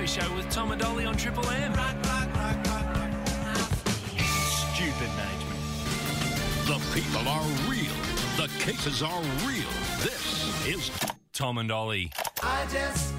Country Show with Tom and Ollie on Triple M. Stupid management. The people are real. The cases are real. This is Tom and Ollie. I just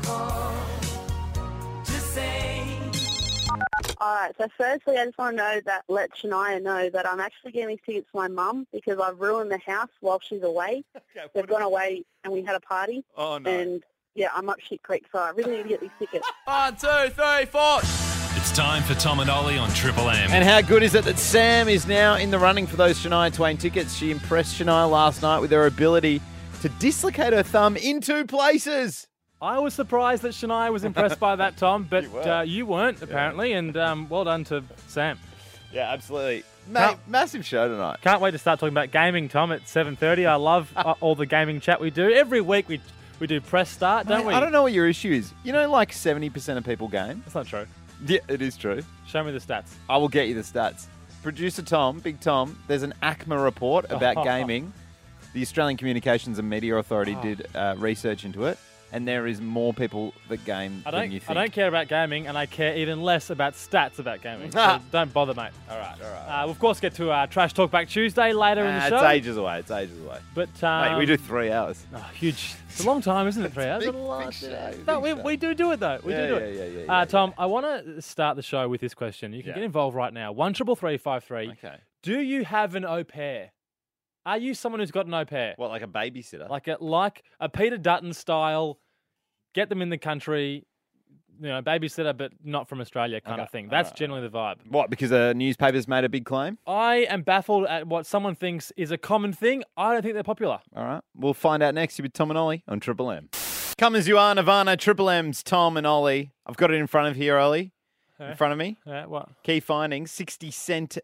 called to say. All right, so firstly, I just want to let Shania know that I'm actually getting these tickets for my mum because I've ruined the house while she's away. Okay, They've gone away and we had a party. Oh, no. And, yeah, I'm up shit creek, so I really need to get these tickets. 1, 2, 3, 4. It's time for Tom and Ollie on Triple M. And how good is it that Sam is now in the running for those Shania Twain tickets? She impressed Shania last night with her ability to dislocate her thumb in 2 places. I was surprised that Shania was impressed by that, Tom, but You you weren't, apparently, and well done to Sam. Yeah, absolutely. Mate, massive show tonight. Can't wait to start talking about gaming, Tom, at 7:30. I love all the gaming chat we do. Every week we do press start, don't Mate, we? I don't know what your issue is. You know, like 70% of people game? That's not true. Yeah, it is true. Show me the stats. I will get you the stats. Producer Tom, Big Tom, there's an ACMA report about gaming. The Australian Communications and Media Authority did research into it, and there is more people that game than you think. I don't care about gaming, and I care even less about stats about gaming. So don't bother, mate. All right. We'll, of course, get to Trash Talk Back Tuesday later in the show. It's ages away. But Mate, we do 3 hours. Oh, huge. It's a long time, isn't it? 3 hours? Big A lot. show, No, big show. we do it, though. We do it. Yeah. Tom, I want to start the show with this question. You can get involved right now. 13353. Okay. Do you have an au pair? Are you someone who's got an au pair? What, like a babysitter? Like a Peter Dutton style, get them in the country, babysitter, but not from Australia kind of thing. That's generally the vibe. What, because a newspaper's made a big claim? I am baffled at what someone thinks is a common thing. I don't think they're popular. All right. We'll find out next with Tom and Ollie on Triple M. Come as you are, Nirvana, Triple M's Tom and Ollie. I've got it in front of here, Ollie. In front of me. Yeah, what? Key findings, 67%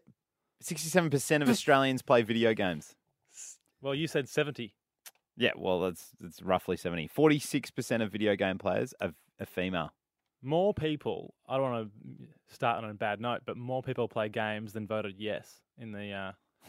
of Australians play video games. Well, you said 70. Yeah, well, that's roughly 70. 46% of video game players are female. More people, I don't want to start on a bad note, but more people play games than voted yes in the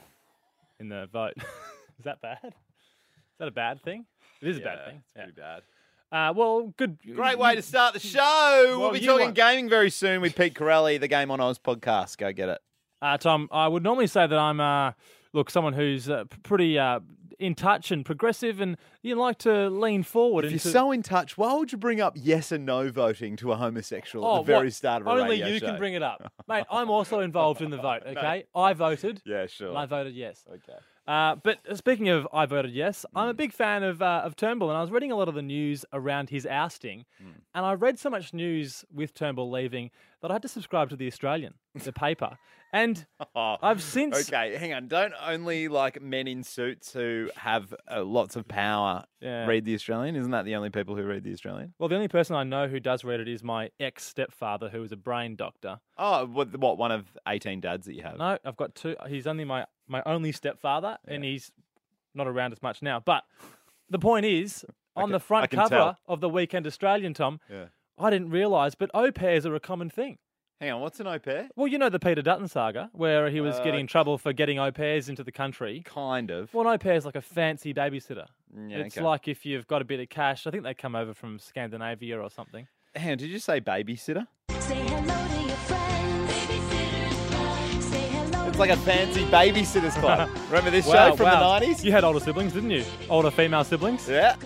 vote. Is that bad? Is that a bad thing? It is a bad thing. It's pretty bad. Well, good. Great way to start the show. Well, We'll be you talking won. gaming very soon with Pete Corelli, the Game on Oz podcast. Go get it. Tom, I would normally say that I'm, someone who's pretty in touch and progressive, and you like to lean forward. If you're so in touch, why would you bring up yes and no voting to a homosexual at the very start of a Only radio you show? can bring it up. Mate, I'm also involved in the vote, okay? I voted. Yeah, sure. And I voted yes. Okay. But speaking of I voted yes, I'm a big fan of Turnbull, and I was reading a lot of the news around his ousting, and I read so much news with Turnbull leaving that I had to subscribe to The Australian, the paper. And I've since... Okay, hang on. Don't only men in suits who have lots of power read The Australian? Isn't that the only people who read The Australian? Well, the only person I know who does read it is my ex-stepfather, who is a brain doctor. Oh, what, one of 18 dads that you have? No, I've got 2. He's only my only stepfather, and he's not around as much now. But the point is, on the front cover of the Weekend Australian, Tom, I didn't realise, but au pairs are a common thing. Hang on, what's an au pair? Well, you know the Peter Dutton saga, where he was getting in trouble for getting au pairs into the country. Kind of. Well, an au pair is like a fancy babysitter. Yeah, It's like if you've got a bit of cash. I think they come over from Scandinavia or something. Hang on, did you say babysitter? Say hello to your friends. Babysitter's Club. Say hello. It's like a fancy babysitter's club. Remember this Wow, show from wow. the 90s? You had older siblings, didn't you? Older female siblings? Yeah.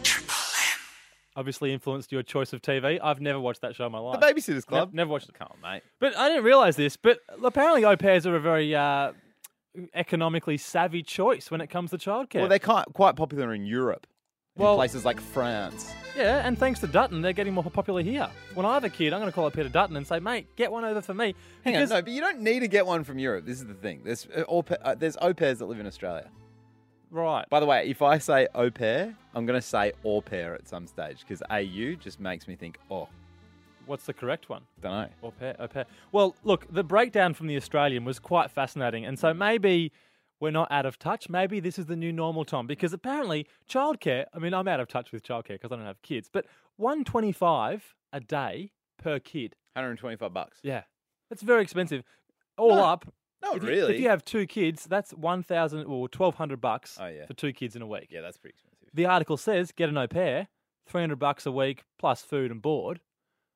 Obviously influenced your choice of TV. I've never watched that show in my life. The Babysitter's Club. Never watched it. Come on, mate. But I didn't realise this, but apparently au pairs are a very economically savvy choice when it comes to childcare. Well, they're quite popular in Europe. In places like France. Yeah, and thanks to Dutton, they're getting more popular here. When I have a kid, I'm going to call up Peter Dutton and say, mate, get one over for me. Hang on, no, but you don't need to get one from Europe. This is the thing. There's au pairs that live in Australia. Right. By the way, if I say au pair, I'm going to say au pair at some stage because AU just makes me think, What's the correct one? don't know. Au pair. Well, look, the breakdown from The Australian was quite fascinating. And so maybe we're not out of touch. Maybe this is the new normal, Tom, because apparently childcare, I mean, I'm out of touch with childcare because I don't have kids, but $125 a day per kid. $125. Yeah. That's very expensive. All up. Not If really. you have 2 kids, that's $1,000 or $1,200 for 2 kids in a week. Yeah, that's pretty expensive. The article says get an au pair, $300 a week plus food and board.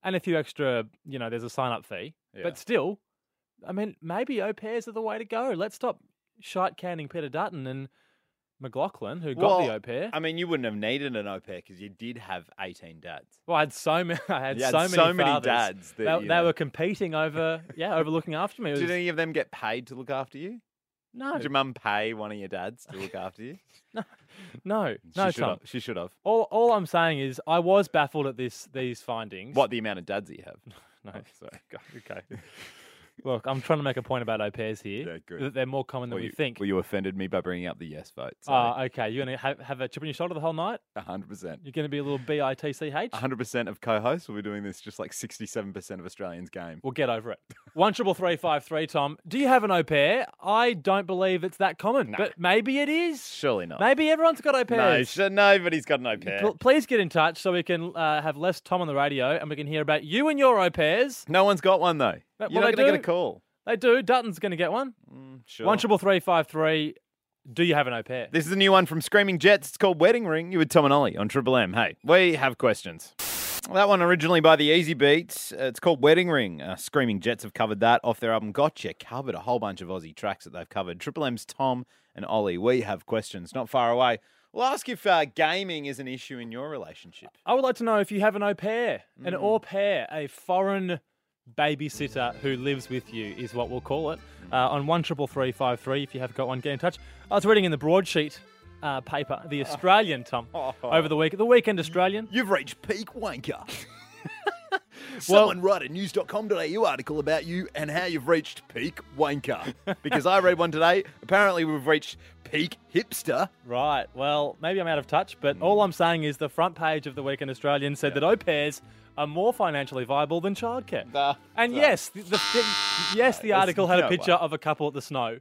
and a few extra, there's a sign-up fee. Yeah. But still, I mean, maybe au pairs are the way to go. Let's stop shite canning Peter Dutton and McLaughlin, who got the au pair. I mean, you wouldn't have needed an au pair because you did have 18 dads. Well, I had so many. You had so many fathers. dads that, They were competing over looking after me. It Did was- any of them get paid to look after you? No, Did your mum pay one of your dads to look after you? no, Tom. She should have. All I'm saying is I was baffled at these findings. What, the amount of dads that you have? No, Sorry. okay. Look, I'm trying to make a point about au pairs here. Yeah, good. That they're more common than we think. Well, you offended me by bringing up the yes vote. Okay. You're going to have a chip on your shoulder the whole night? 100%. You're going to be a little BITCH? 100% of co-hosts will be doing this just like 67% of Australians game. We'll get over it. 13353, Tom. Do you have an au pair? I don't believe it's that common, but maybe it is. Surely not. Maybe everyone's got au pairs. Nobody's got an au pair. Please get in touch so we can have less Tom on the radio and we can hear about you and your au pairs. No one's got one though. Well, You're not they going to get a do. call. They do. Dutton's going to get one. Sure. 13353. Do you have an au pair? This is a new one from Screaming Jets. It's called Wedding Ring. You with Tom and Ollie on Triple M. Hey, we have questions. That one originally by the Easy Beats. It's called Wedding Ring. Screaming Jets have covered that off their album Gotcha. Covered a whole bunch of Aussie tracks that they've covered. Triple M's Tom and Ollie. We have questions. Not far away. We'll ask if gaming is an issue in your relationship. I would like to know if you have an au pair. An au pair, a foreign babysitter who lives with you is what we'll call it. On 13353, if you have got one, get in touch. I was reading in the broadsheet paper, the Australian, Tom, over the Weekend Australian. You've reached peak wanker. Someone write a news.com.au article about you and how you've reached peak wanker. Because I read one today. Apparently we've reached peak hipster. Right, well, maybe I'm out of touch, but all I'm saying is the front page of the Weekend Australian said that au pairs are more financially viable than childcare. And yes, the article had a picture of a couple at the snow.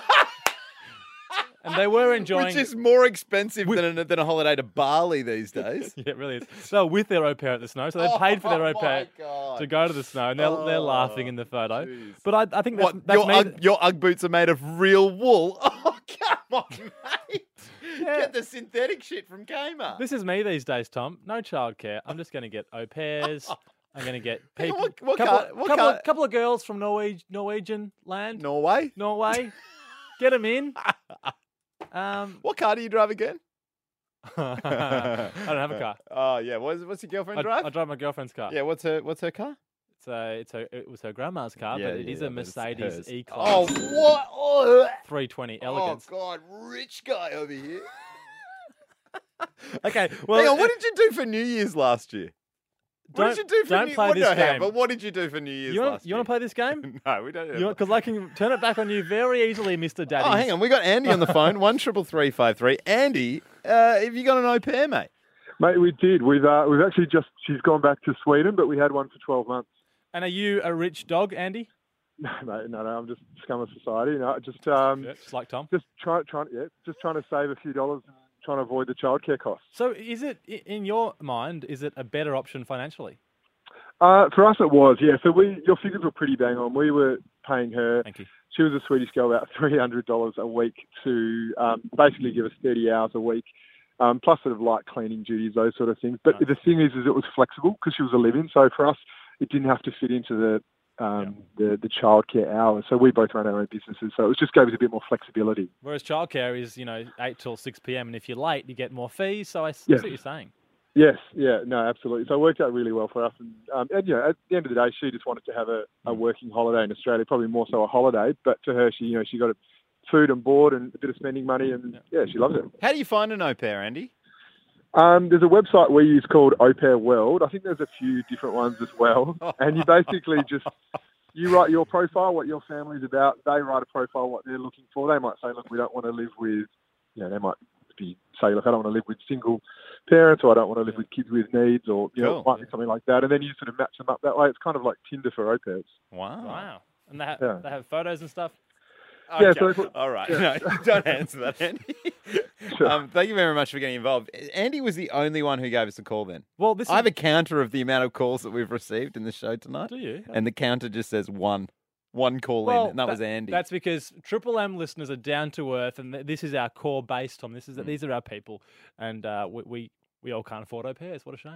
And they were enjoying... Which is more expensive than a holiday to Bali these days. Yeah, it really is. They were with their au pair at the snow, so they paid for their au pair to go to the snow, and they're laughing in the photo. Geez. But I think that's your Ugg boots are made of real wool. Oh, come on, mate. Yeah. Get the synthetic shit from Kmart. This is me these days, Tom. No childcare. I'm just going to get au pairs. I'm going to get people. Couple of girls from Norwegian land. Norway? Get them in. What car do you drive again? I don't have a car. Oh, yeah. What's your girlfriend drive? I drive my girlfriend's car. Yeah, what's her car? It was her grandma's car, but it is a Mercedes hers. E-Class. Oh, what? Oh, 320 Elegance. Oh, God. Rich guy over here. Okay, well... Hang on, what did you do for New Year's last year? What did you do for don't New play Year's? this game. But what did you do for New Year's last year? You want to play this game? No, we don't. Because I can turn it back on you very easily, Mr. Daddy. Oh, hang on. We got Andy on the phone. 13353. Andy, have you got an au pair, mate? Mate, we did. We've actually she's gone back to Sweden, but we had one for 12 months. And are you a rich dog, Andy? No, mate, no. I'm just scum of society. Just Just like Tom. Just trying to save a few dollars and trying to avoid the childcare costs. So, is it in your mind? Is it a better option financially? For us, it was. Yeah. So your figures were pretty bang on. We were paying her. Thank you. She was a Swedish girl, about $300 a week to basically give us 30 hours a week. Plus sort of light cleaning duties, those sort of things. But the thing is it was flexible because she was a live-in. So for us, it didn't have to fit into the childcare hours. So we both ran our own businesses. So it just gave us a bit more flexibility. Whereas childcare is, 8 till 6 p.m. and if you're late, you get more fees. So I see what you're saying. Yes, yeah, no, absolutely. So it worked out really well for us. And at the end of the day, she just wanted to have a working holiday in Australia, probably more so a holiday. But to her, she got food and board and a bit of spending money, and she loves it. How do you find an au pair, Andy? There's a website we use called Au Pair World. I think there's a few different ones as well. And you basically you write your profile, what your family's about. They write a profile, what they're looking for. They might say, look, we don't want to live with, they might say, look, I don't want to live with single parents, or I don't want to live with kids with needs, or it might be something like that. And then you sort of match them up that way. It's kind of like Tinder for au pairs. Wow. And they have photos and stuff? Okay. Yeah, so all right. No, don't answer that, Andy. Sure. Thank you very much for getting involved. Andy was the only one who gave us a call then. Well, I have a counter of the amount of calls that we've received in the show tonight. Do you? And the counter just says one call in, and that was Andy. That's because Triple M listeners are down to earth, and this is our core base, Tom. These are our people, and we all can't afford au pairs. What a shame.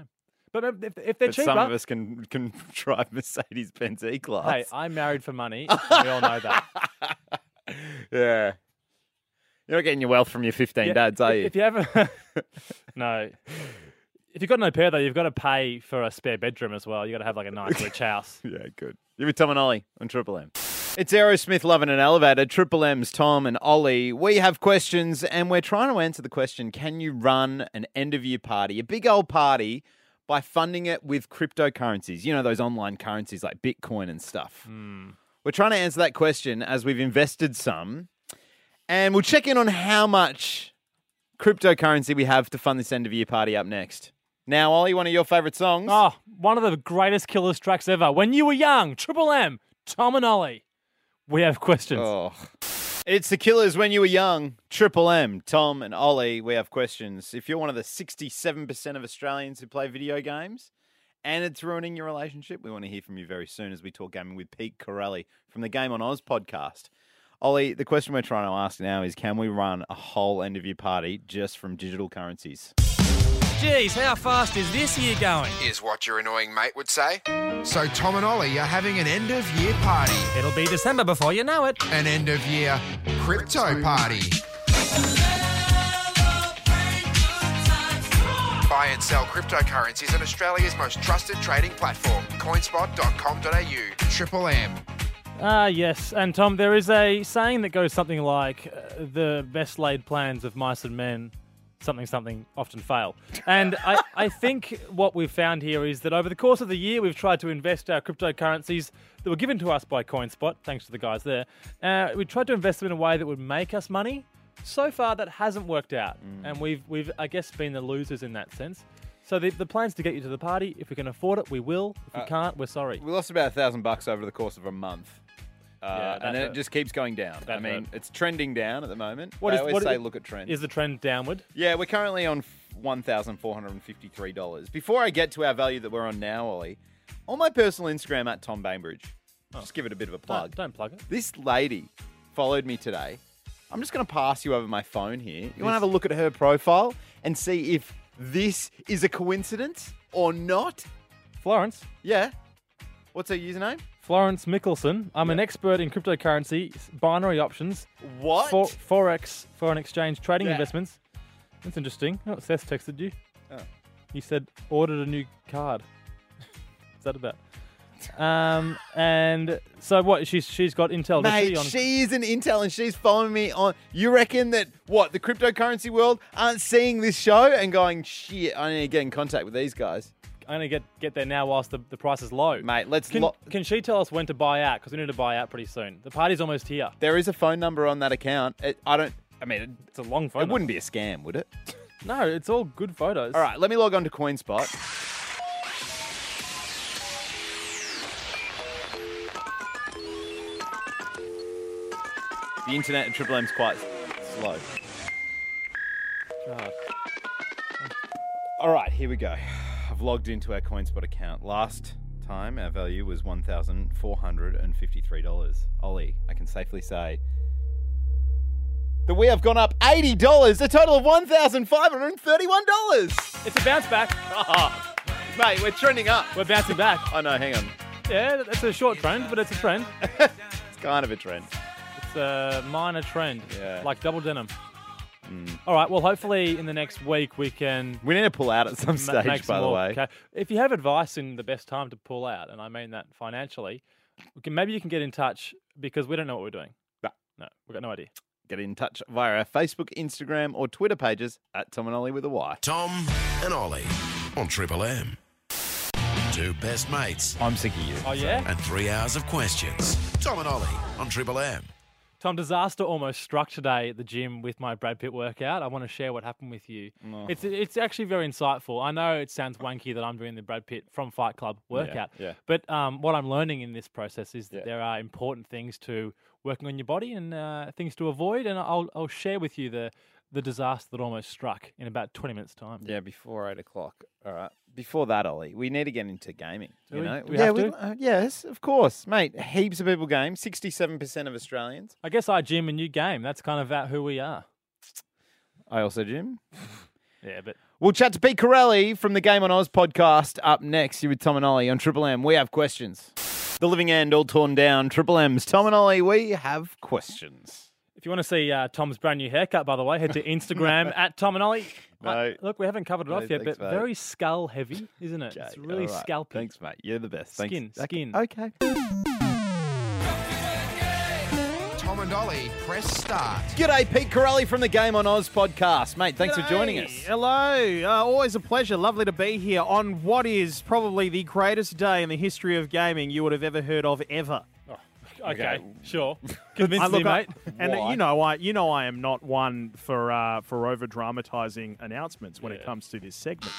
But if they're But cheaper, some of us can drive Mercedes-Benz E-Class. hey, I'm married for money. And we all know that. Yeah. You're not getting your wealth from your 15 Yeah, dads, are you? If you ever, no. If you've got no pair though, you've got to pay for a spare bedroom as well. You got to have like a nice rich house. Yeah, good. You're with Tom and Ollie on Triple M. It's Aerosmith Loving an Elevator. Triple M's Tom and Ollie. We have questions and we're trying to answer the question, can you run an end-of-year party, a big old party, by funding it with cryptocurrencies? You know, those online currencies like Bitcoin and stuff. We're trying to answer that question as we've invested some. And we'll check in on how much cryptocurrency we have to fund this end-of-year party up next. Now, Ollie, one of your favourite songs. Oh, one of the greatest Killers tracks ever. When You Were Young, Triple M, Tom and Ollie. We have questions. Oh. It's the Killers When You Were Young, Triple M, Tom and Ollie. We have questions. If you're one of the 67% of Australians who play video games and it's ruining your relationship, we want to hear from you very soon as we talk gaming with Pete Corelli from the Game on Oz podcast. Ollie, the question we're trying to ask now is, can we run a whole end-of-year party just from digital currencies? Geez, how fast is this year going? Is what your annoying mate would say. So Tom and Ollie are having an end-of-year party. It'll be December before you know it. An end-of-year crypto party. Buy and sell cryptocurrencies on Australia's most trusted trading platform, coinspot.com.au. Triple M. Yes. And Tom, there is a saying that goes something like, the best laid plans of mice and men, something often fail. And I think what we've found here is that over the course of the year, we've tried to invest our cryptocurrencies that were given to us by CoinSpot, thanks to the guys there. We tried to invest them in a way that would make us money. So far, that hasn't worked out. And we've I guess, been the losers in that sense. So the plan's to get you to the party. If we can afford it, we will. If we can't, we're sorry. We lost about $1,000 over the course of a month. And then it just keeps going down. That hurt. It's trending down at the moment. What They is- always what say is- look at trends. Is the trend downward? Yeah, we're currently on $1,453. Before I get to our value that we're on now, Ollie, on my personal Instagram at Tom Bainbridge, just give it a bit of a plug. Don't plug it. This lady followed me today. I'm just going to pass you over my phone here. You want to have a look at her profile and see if this is a coincidence or not? Florence. Yeah. What's her username? Florence Mickelson. I'm an expert in cryptocurrency, binary options, What? Forex, foreign exchange, trading Yeah. investments. That's interesting. Oh, Seth texted you. Oh. He said, ordered a new card. What's that about? And so what? She's got Intel. does Mate, on- she is an Intel and she's following me on. You reckon that, what, the cryptocurrency world aren't seeing this show and going, shit, I need to get in contact with these guys? I'm going to get there now whilst the price is low. Mate, let's... Can she tell us when to buy out? Because we need to buy out pretty soon. The party's almost here. There is a phone number on that account. It's a long phone It number. wouldn't be a scam, would it? No, it's all good photos. All right, let me log on to CoinSpot. The internet at Triple M's quite slow. God. All right, here we go. I've logged into our CoinSpot account. Last time, our value was $1,453. Ollie, I can safely say that we have gone up $80, a total of $1,531. It's a bounce back. Oh, mate, we're trending up. We're bouncing back. I know, hang on. Yeah, it's a short trend, but it's a trend. It's kind of a trend. It's a minor trend, Yeah. like double denim. All right, well, hopefully in the next week we can We need to pull out at some make stage, some by the more. way. Okay. If you have advice in the best time to pull out, and I mean that financially, maybe you can get in touch because we don't know what we're doing. No, we've got no idea. Get in touch via our Facebook, Instagram, or Twitter pages at Tom and Ollie with a Y. Tom and Ollie on Triple M. Two best mates I'm sick of you. Oh, yeah? and 3 hours of questions. Tom and Ollie on Triple M. Tom, disaster almost struck today at the gym with my Brad Pitt workout. I want to share what happened with you. Oh. It's actually very insightful. I know it sounds wanky that I'm doing the Brad Pitt from Fight Club workout, yeah. but what I'm learning in this process is that Yeah. there are important things to working on your body and things to avoid, and I'll share with you the disaster that almost struck in about 20 minutes' time. Yeah, before 8 o'clock. All right. Before that, Ollie, we need to get into gaming. Do you we? know? Do we have to? Yes, of course, mate. Heaps of people game. 67% of Australians. I guess I gym and you game. That's kind of about who we are. I also gym. Yeah, but We'll chat to Pete Corelli from the Game on Oz podcast up next. You're with Tom and Ollie on Triple M. We have questions. The living end all torn down. Triple M's Tom and Ollie, we have questions. if you want to see Tom's brand new haircut, by the way, head to Instagram at Tom and Ollie. No. Look, we haven't covered it off yet, thanks, but mate. very skull heavy, isn't it? Okay, It's really all right. scalpy. Thanks, mate. You're the best. Thanks. Skin. Okay. Tom and Ollie, press start. G'day, Pete Corelli from the Game on Oz podcast. Mate, thanks for joining us. Hello. Always a pleasure. Lovely to be here on what is probably the greatest day in the history of gaming you would have ever heard of ever. Okay, sure. Convince me, mate. And Why? you know I am not one for over dramatizing announcements when it comes to this segment.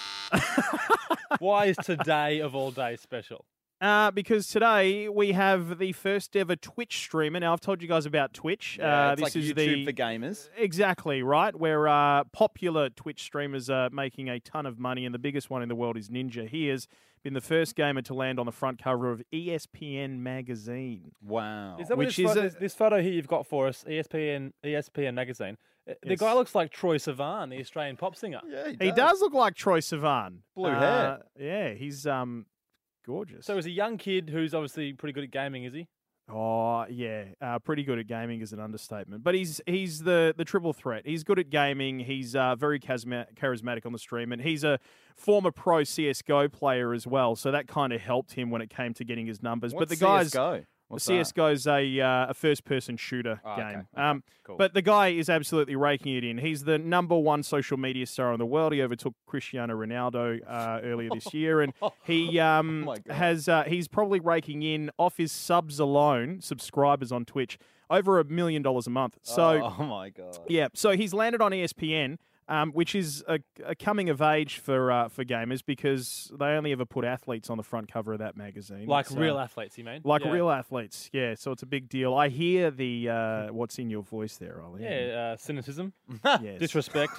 Why is today of all days special? Because today we have the first ever Twitch streamer. Now, I've told you guys about Twitch. It's this like is YouTube for gamers. Exactly, right? Where popular Twitch streamers are making a ton of money, and the biggest one in the world is Ninja. He has been the first gamer to land on the front cover of ESPN magazine. Wow. Is that what Which this, is this photo here you've got for us, ESPN magazine? The Yes. guy looks like Troye Sivan, the Australian pop singer. Yeah, He does look like Troye Sivan. Blue hair. Yeah, he's gorgeous. So he's a young kid who's obviously pretty good at gaming, is he? Oh, yeah. Pretty good at gaming is an understatement. But he's the triple threat. He's good at gaming. He's very charismatic on the stream. And he's a former pro CSGO player as well. So that kind of helped him when it came to getting his numbers. What's but the guy's... CSGO? What's that? CSGO's a first-person shooter game. Okay. Cool. But the guy is absolutely raking it in. He's the number one social media star in the world. He overtook Cristiano Ronaldo earlier this year, and he he's probably raking in off his subs alone, subscribers on Twitch, over $1 million a month. So, oh my god. yeah, so he's landed on ESPN. Which is a coming of age for gamers because they only ever put athletes on the front cover of that magazine. Like So- real athletes, you mean? like Yeah. real athletes, yeah. So it's a big deal. I hear the what's in your voice there, Ollie. Yeah, cynicism, Yes. disrespect,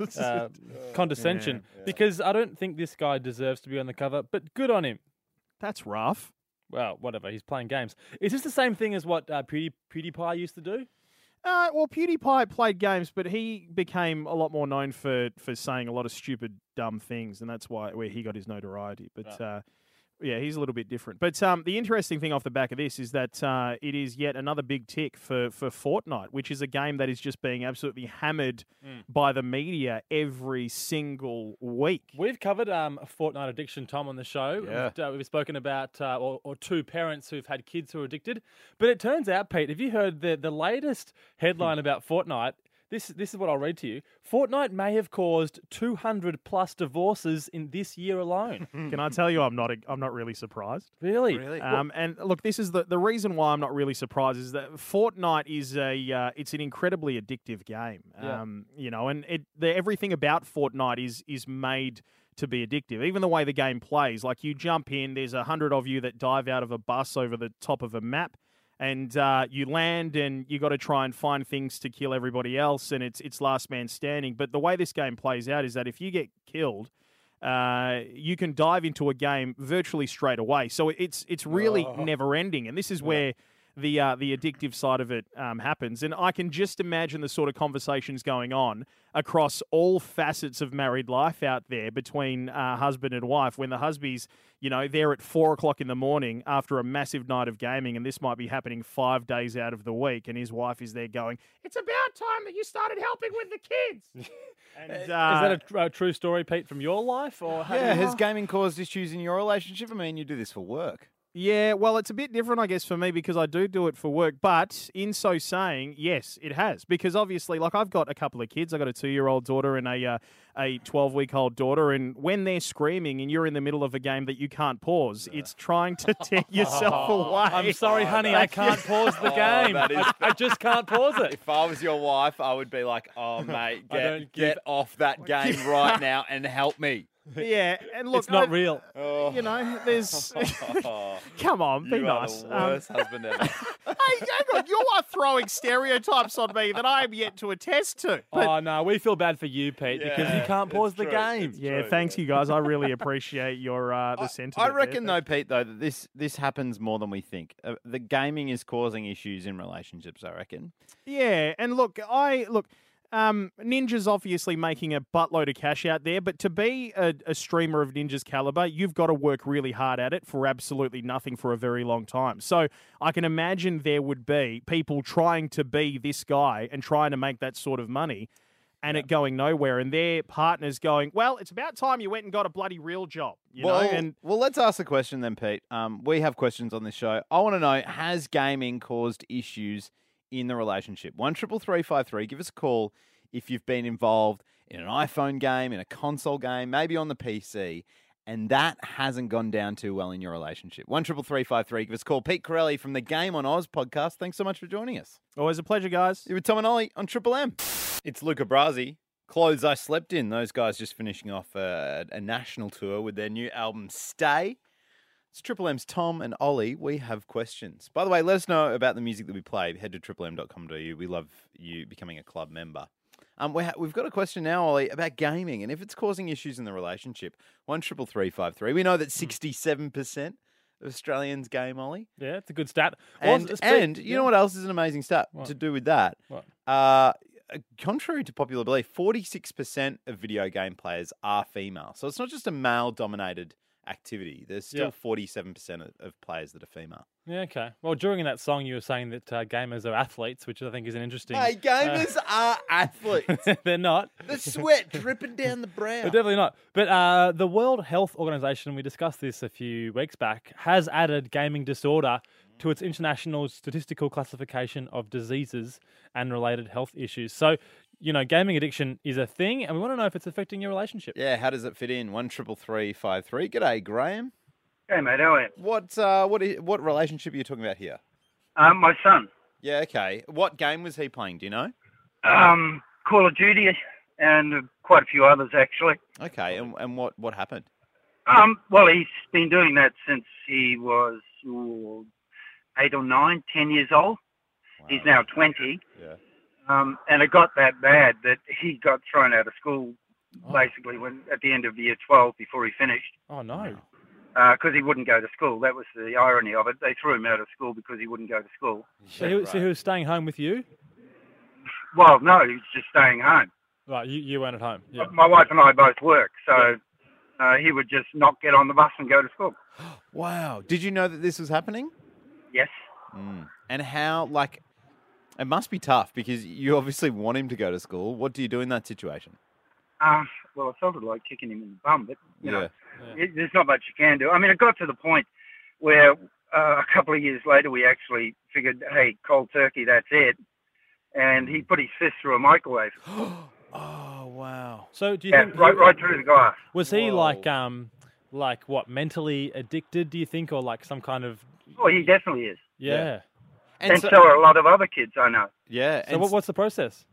condescension. Because I don't think this guy deserves to be on the cover, but good on him. That's rough. Well, whatever, he's playing games. Is this the same thing as what PewDiePie used to do? Well, PewDiePie played games, but he became a lot more known for saying a lot of stupid, dumb things, and that's where he got his notoriety. But yeah, he's a little bit different. But the interesting thing off the back of this is that it is yet another big tick for Fortnite, which is a game that is just being absolutely hammered by the media every single week. We've covered Fortnite addiction, Tom, on the show. Yeah. We've spoken about or two parents who've had kids who are addicted. But it turns out, Pete, have you heard the latest headline about Fortnite? This is what I'll read to you. Fortnite may have caused 200 plus divorces in this year alone. Can I tell you, I'm not really surprised. Really? And look, this is the reason why I'm not really surprised is that Fortnite is it's an incredibly addictive game. Yeah. And everything about Fortnite is made to be addictive. Even the way the game plays, like you jump in, there's 100 of you that dive out of a bus over the top of a map. And you land, and you got to try and find things to kill everybody else, and it's last man standing. But the way this game plays out is that if you get killed, you can dive into a game virtually straight away. So it's really never ending, and this is where the addictive side of it happens. And I can just imagine the sort of conversations going on across all facets of married life out there between husband and wife when the husband's, they're at 4 o'clock in the morning after a massive night of gaming, and this might be happening 5 days out of the week, and his wife is there going, "It's about time that you started helping with the kids." And, Is that a true story, Pete, from your life? Or Has gaming caused issues in your relationship? I mean, you do this for work. Yeah, well, it's a bit different, I guess, for me because I do it for work. But in so saying, yes, it has. Because obviously, like I've got a couple of kids. I've got a 2-year-old daughter and a 12-week-old daughter. And when they're screaming and you're in the middle of a game that you can't pause, it's trying to tear yourself away. I'm sorry, honey, I can't pause the game. I just can't pause it. If I was your wife, I would be like, "Oh, mate, don't get off that game right now and help me." Yeah, and look, It's not real. There's... Come on, be You are nice. the worst husband ever. Hey, hang on, you are throwing stereotypes on me that I am yet to attest to. But Oh, no, we feel bad for you, Pete, because you can't pause the game. yeah, thanks you guys. I really appreciate your the sentiment. I reckon, there. though, Pete, though, that this happens more than we think. The gaming is causing issues in relationships, I reckon. Yeah, and look, Ninja's obviously making a buttload of cash out there, but to be a streamer of Ninja's caliber, you've got to work really hard at it for absolutely nothing for a very long time. So I can imagine there would be people trying to be this guy and trying to make that sort of money and it going nowhere, and their partners going, well, it's about time you went and got a bloody real job. You know? And well, let's ask the question then, Pete. We have questions on this show. I want to know, has gaming caused issues in the relationship? 133353. Give us a call if you've been involved in an iPhone game, in a console game, maybe on the PC, and that hasn't gone down too well in your relationship. 133353. Give us a call. Pete Corelli from the Game on Oz podcast. Thanks so much for joining us. Always a pleasure, guys. You're with Tom and Ollie on Triple M. It's Luca Brasi. Clothes I Slept In. Those guys just finishing off a national tour with their new album, Stay. It's Triple M's Tom and Ollie. We have questions. By the way, let us know about the music that we play. Head to triplem.com.au. We love you becoming a club member. We've got a question now, Ollie, about gaming and if it's causing issues in the relationship. 133353. We know that 67% of Australians game, Ollie. Yeah, it's a good stat. And you know what else is an amazing stat to do with that? What? Contrary to popular belief, 46% of video game players are female. So it's not just a male-dominated activity. There's still 47% of players that are female. Yeah, okay. Well, during that song, you were saying that gamers are athletes, which I think is an interesting... Hey, gamers are athletes. They're not. The sweat dripping down the brow. They're definitely not. But the World Health Organization, we discussed this a few weeks back, has added gaming disorder to its international statistical classification of diseases and related health issues. So, you know, gaming addiction is a thing, and we want to know if it's affecting your relationship. Yeah, how does it fit in? 133353. G'day, Graham. Hey, mate, how are you? What relationship are you talking about here? My son. Yeah, okay. What game was he playing? Do you know? Call of Duty and quite a few others, actually. Okay, and what happened? Well, he's been doing that since he was 8 or 9, 10 years old. Wow. He's now 20. Yeah. And it got that bad that he got thrown out of school basically at the end of year 12 before he finished. Oh, no. Because he wouldn't go to school. That was the irony of it. They threw him out of school because he wouldn't go to school. So he was staying home with you? Well, no, he was just staying home. Right, you weren't at home. Yeah. My wife and I both work, so he would just not get on the bus and go to school. Wow. Did you know that this was happening? Yes. And how, it must be tough because you obviously want him to go to school. What do you do in that situation? Well, I felt like kicking him in the bum, but, you know, there's not much you can do. I mean, it got to the point where a couple of years later we actually figured, hey, cold turkey, that's it. And he put his fist through a microwave. Oh, wow. So do you think... Right through the glass. Was he what, mentally addicted, do you think, or like some kind of... Oh, he definitely is. Yeah. And so are a lot of other kids I know. Yeah. So what's the process?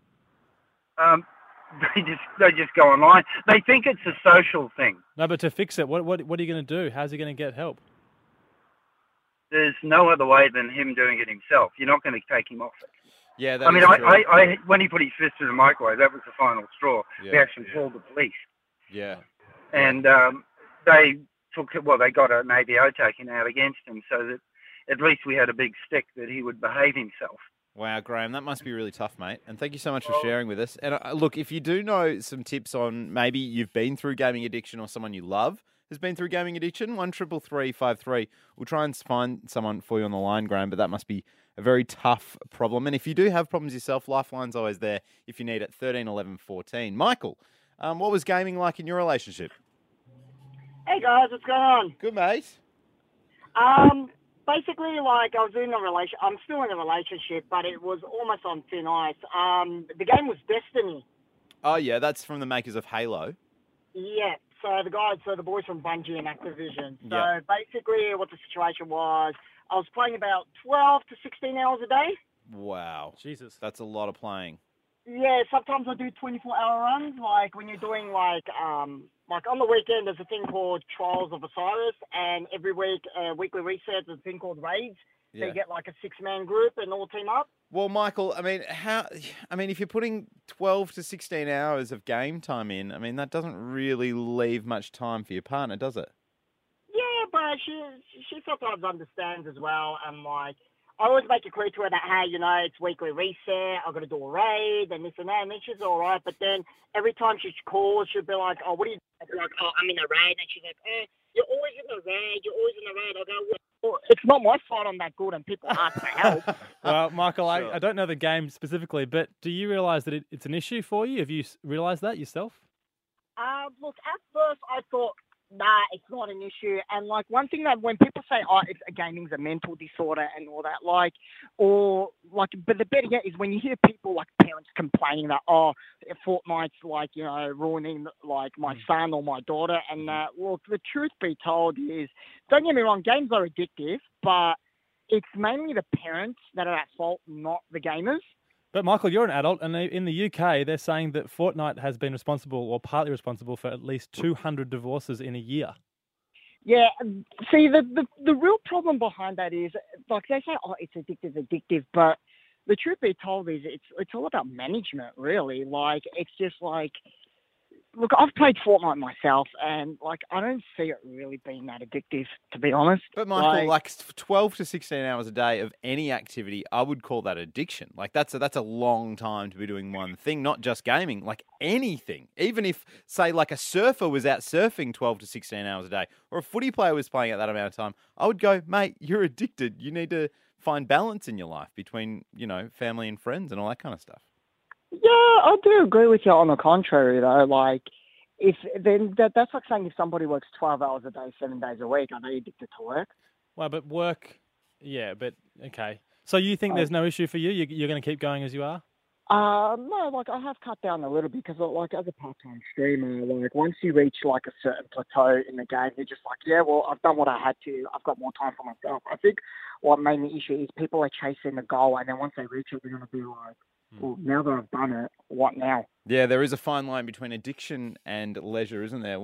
They just go online. They think it's a social thing. No, but to fix it, what are you going to do? How's he going to get help? There's no other way than him doing it himself. You're not going to take him off it. Yeah, I mean, I when he put his fist through the microwave, that was the final straw. Yeah. We actually called the police. Yeah. And they got an ABO taken out against him so that at least we had a big stick that he would behave himself. Wow, Graham, that must be really tough, mate. And thank you so much for sharing with us. And look, if you do know some tips on maybe you've been through gaming addiction or someone you love has been through gaming addiction, 133353. We'll try and find someone for you on the line, Graham, but that must be a very tough problem. And if you do have problems yourself, Lifeline's always there if you need it, 13 11 14. Michael, what was gaming like in your relationship? Hey, guys, what's going on? Good, mate. Basically, I was in a relationship. I'm still in a relationship, but it was almost on thin ice. The game was Destiny. Oh, yeah, that's from the makers of Halo. Yeah, so the boys from Bungie and Activision. So Yeah. basically what the situation was, I was playing about 12 to 16 hours a day. Wow. Jesus. That's a lot of playing. Yeah, sometimes I do 24-hour runs, like when you're doing like on the weekend there's a thing called Trials of Osiris, and every week, weekly reset, there's a thing called Raids. So Yeah. you get like a 6-man group and all team up. Well, Michael, I mean, if you're putting 12 to 16 hours of game time in, I mean, that doesn't really leave much time for your partner, does it? Yeah, but she sometimes understands as well, and like I always make it clear to her that, hey, you know, it's weekly reset, I've got to do a raid and this and that, and then she's all right. But then every time she calls, she'll be like, oh, what are you doing? I'll be like, oh, I'm in a raid. And she's like, you're always in the raid, you're always in the raid. I go, well, it's not my fault I'm that good and people ask for help. Well, Michael, I don't know the game specifically, but do you realise that it's an issue for you? Have you realised that yourself? Look, at first I thought, nah, it's not an issue. And, like, one thing that when people say, oh, it's gaming's a mental disorder and all that, like, or, like, but the better yet is when you hear people, like, parents complaining that, oh, Fortnite's, like, you know, ruining, like, my son or my daughter. And, look, the truth be told is, don't get me wrong, games are addictive, but it's mainly the parents that are at fault, not the gamers. But, Michael, you're an adult, and in the UK, they're saying that Fortnite has been responsible, or partly responsible, for at least 200 divorces in a year. Yeah, see, the real problem behind that is, like, they say, oh, it's addictive, but the truth be told is it's all about management, really. Like, it's just like, look, I've played Fortnite myself, and, like, I don't see it really being that addictive, to be honest. But, Michael, like 12 to 16 hours a day of any activity, I would call that addiction. Like, that's a long time to be doing one thing, not just gaming, like anything. Even if, say, like a surfer was out surfing 12 to 16 hours a day, or a footy player was playing at that amount of time, I would go, mate, you're addicted. You need to find balance in your life between, you know, family and friends and all that kind of stuff. Yeah, I do agree with you on the contrary, though. Like, that's like saying if somebody works 12 hours a day, 7 days a week, are they addicted to work? Well, but work, yeah, but okay. So you think there's no issue for you? You're going to keep going as you are? No, like, I have cut down a little because, like, as a part-time streamer, like, once you reach, like, a certain plateau in the game, you're just like, yeah, well, I've done what I had to. I've got more time for myself. I think what made the issue is people are chasing the goal, and then once they reach it, they're going to be like, well, now that I've done it, what now? Yeah, there is a fine line between addiction and leisure, isn't there?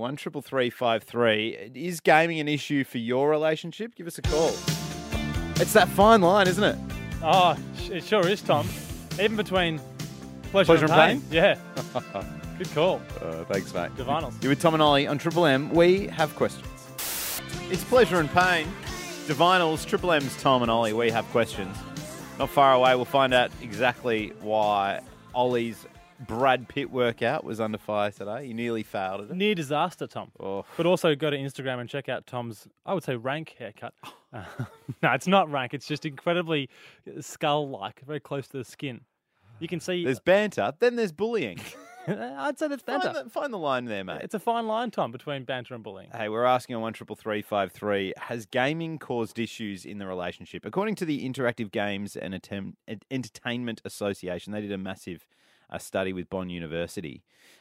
133353. Is gaming an issue for your relationship? Give us a call. It's that fine line, isn't it? Oh, it sure is, Tom. Even between pleasure and pain. Yeah. Good call. Thanks, mate. Divinals. You're with Tom and Ollie on Triple M. We have questions. It's pleasure and pain. Divinals, Triple M's Tom and Ollie. We have questions. Not far away, we'll find out exactly why Ollie's Brad Pitt workout was under fire today. He nearly failed at it. Near disaster, Tom. Oh. But also go to Instagram and check out Tom's, I would say, rank haircut. No, it's not rank. It's just incredibly skull-like, very close to the skin. You can see... There's banter, then there's bullying. I'd say that's banter. Find the line there, mate. It's a fine line, Tom, between banter and bullying. Hey, we're asking on 133353, has gaming caused issues in the relationship? According to the Interactive Games and Entertainment Association, they did a massive study with Bond University.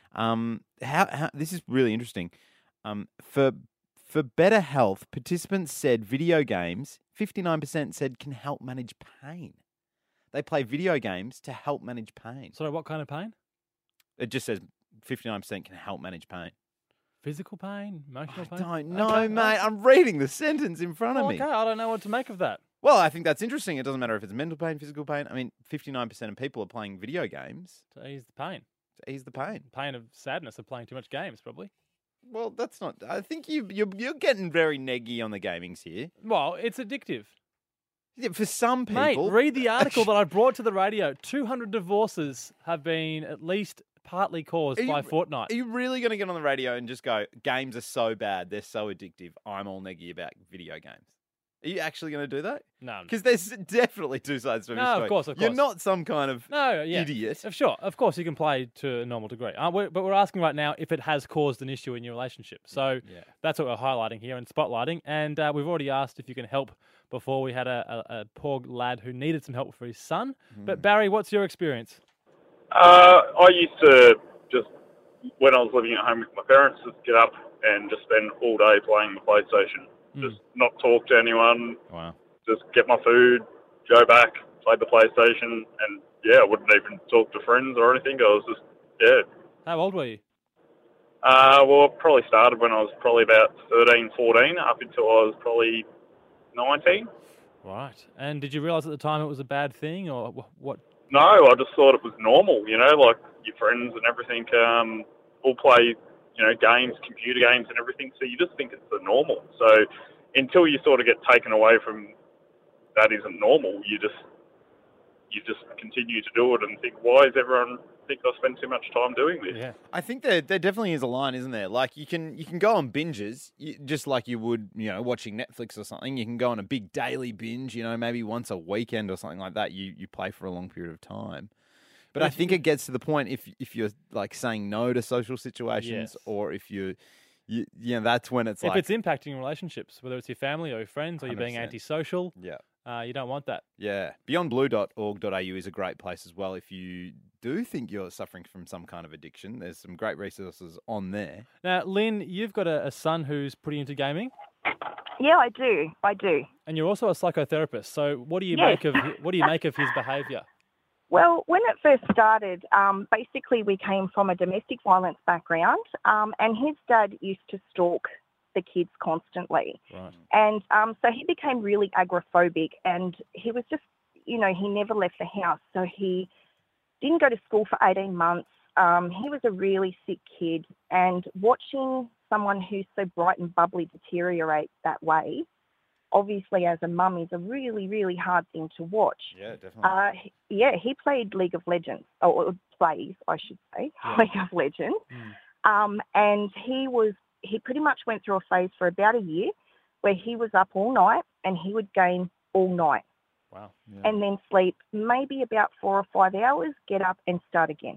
How this is really interesting. For better health, participants said video games, 59% said can help manage pain. They play video games to help manage pain. Sorry, what kind of pain? It just says 59% can help manage pain. Physical pain? Emotional pain? I don't know, mate. I'm reading the sentence in front of me. Okay, I don't know what to make of that. Well, I think that's interesting. It doesn't matter if it's mental pain, physical pain. I mean, 59% of people are playing video games. To ease the pain. To ease the pain. Pain of sadness of playing too much games, probably. Well, that's not... I think you're getting very neggy on the gamings here. Well, it's addictive. Yeah, for some people... Mate, read the article that I brought to the radio. 200 divorces have been at least partly caused by Fortnite. Are you really going to get on the radio and just go, games are so bad, they're so addictive, I'm all neggy about video games? Are you actually going to do that? No. Because there's definitely two sides to this story. Of course. You're not some kind of idiot. Sure, of course you can play to a normal degree. But we're asking right now if it has caused an issue in your relationship. So that's what we're highlighting here and spotlighting. And we've already asked if you can help before. We had a poor lad who needed some help for his son. But Barry, what's your experience? I used to just, when I was living at home with my parents, just get up and just spend all day playing the PlayStation. Just not talk to anyone. Wow. Just get my food, go back, play the PlayStation, and I wouldn't even talk to friends or anything. I was just, How old were you? Well, it probably started when I was probably about 13, 14, up until I was probably 19. Right. And did you realise at the time it was a bad thing, or what? No, I just thought it was normal, like your friends and everything all play, games, computer games and everything, so you just think it's the normal. So until you sort of get taken away from that isn't normal. You just continue to do it and think, why is everyone think I spend too much time doing this? Yeah. I think there definitely is a line, isn't there? Like you can go on binges, just like you would, watching Netflix or something. You can go on a big daily binge, maybe once a weekend or something like that. You play for a long period of time. But I think it gets to the point if you're like saying no to social situations, or if you that's when it's if it's impacting relationships, whether it's your family or your friends, or you're being 100%. antisocial. Yeah. You don't want that. Yeah. Beyondblue.org.au is a great place as well if you do think you're suffering from some kind of addiction. There's some great resources on there. Now, Lynn, you've got a son who's pretty into gaming. Yeah, I do. And you're also a psychotherapist. So what do you Yes. make of his behaviour? Well, when it first started, basically we came from a domestic violence background, and his dad used to stalk the kids constantly. Right. And so he became really agoraphobic, and he was just, he never left the house. So he didn't go to school for 18 months. He was a really sick kid, and watching someone who's so bright and bubbly deteriorate that way, obviously as a mum, is a really, really hard thing to watch. Yeah, definitely. He played League of Legends, or plays, I should say, League of Legends. And he pretty much went through a phase for about a year where he was up all night and he would game all night. Wow. Yeah. And then sleep maybe about 4 or 5 hours, get up and start again.